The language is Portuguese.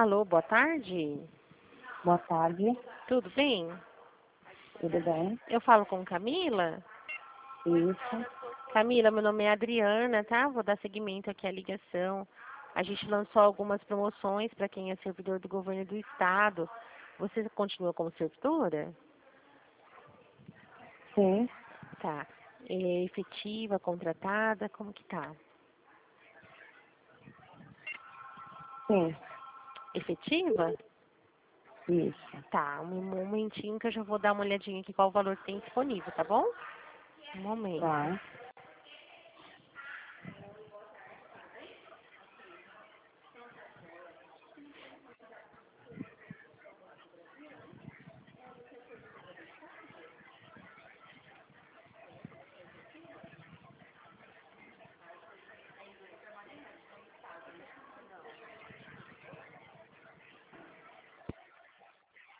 Alô, boa tarde. Boa tarde, Tudo bem? tudo bem? Eu falo com Camila? Isso, Camila, meu nome é Adriana, tá? Vou dar seguimento aqui à ligação. A gente lançou algumas promoções para quem é servidor do governo do estado. Você continua como servidora? sim, Tá. É efetiva, contratada, como que tá? sim, Efetiva? isso, Tá, um momentinho que eu já vou dar uma olhadinha aqui qual o valor que tem disponível, tá bom? Um momento. tá.